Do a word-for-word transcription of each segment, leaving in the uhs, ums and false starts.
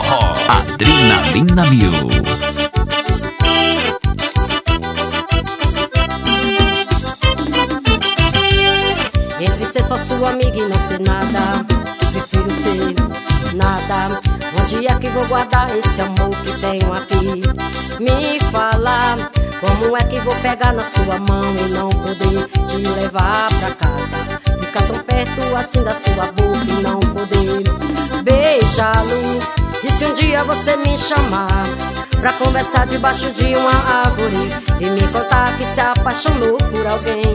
forró, adrenalina mil. Entre ser só sua amiga e não ser nada, prefiro ser nada. Onde é que vou guardar esse amor que tenho aqui? Me fala, como é que vou pegar na sua mão e não poder te levar pra casa? Ficar tão perto assim da sua boca e não poder beijá-lo. E se um dia você me chamar pra conversar debaixo de uma árvore e me contar que se apaixonou por alguém,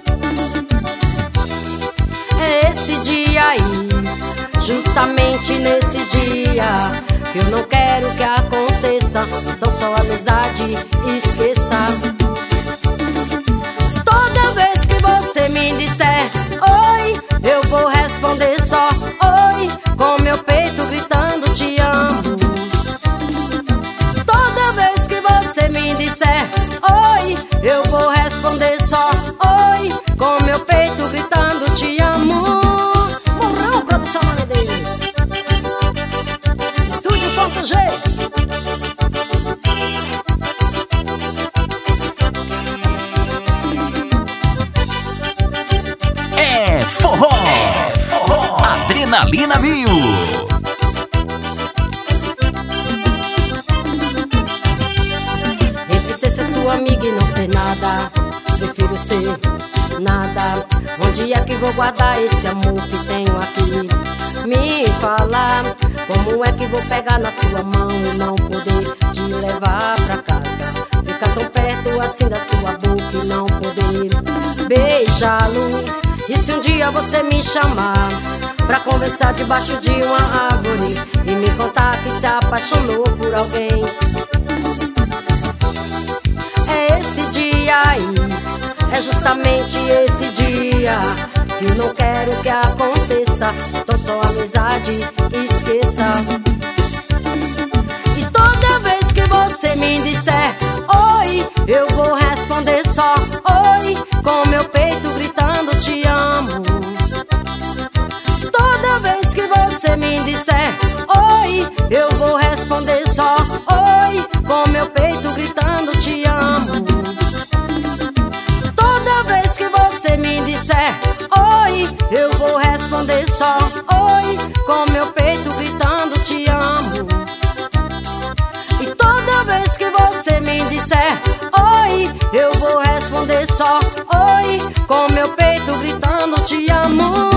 é esse dia aí, justamente nesse dia, que eu não quero que aconteça. Então só amizade, esqueça. Toda vez que você me disser oi, eu vou responder só oi, com meu peito gritando te amo. Toda vez que você me disser oi, eu vou responder só oi, com meu peito gritando te amo. Morreu, produção dele. Estúdio ponto G. É forró, é forró, adrenalina mil. Entre ser, ser sua amiga e não ser nada, prefiro ser nada. Onde é que vou guardar esse amor que tenho aqui? Me fala, como é que vou pegar na sua mão e não poder te levar pra casa? Ficar tão perto assim da sua boca e não poder beijá-lo. E se um dia você me chamar pra conversar debaixo de uma árvore e me contar que se apaixonou por alguém, é esse dia aí, é justamente esse dia, que eu não quero que aconteça. Então só amizade, esqueça. E toda vez que você me disser oi, eu vou responder só oi, com meu peito gritando te amo. Toda vez que você me disser oi, eu vou responder só oi, com meu peito gritando te amo. Toda vez que você me disser oi, eu vou responder só oi, com meu peito gritando te amo. E toda vez que você me disser oi, eu vou responder só oi, com meu peito gritando te amo.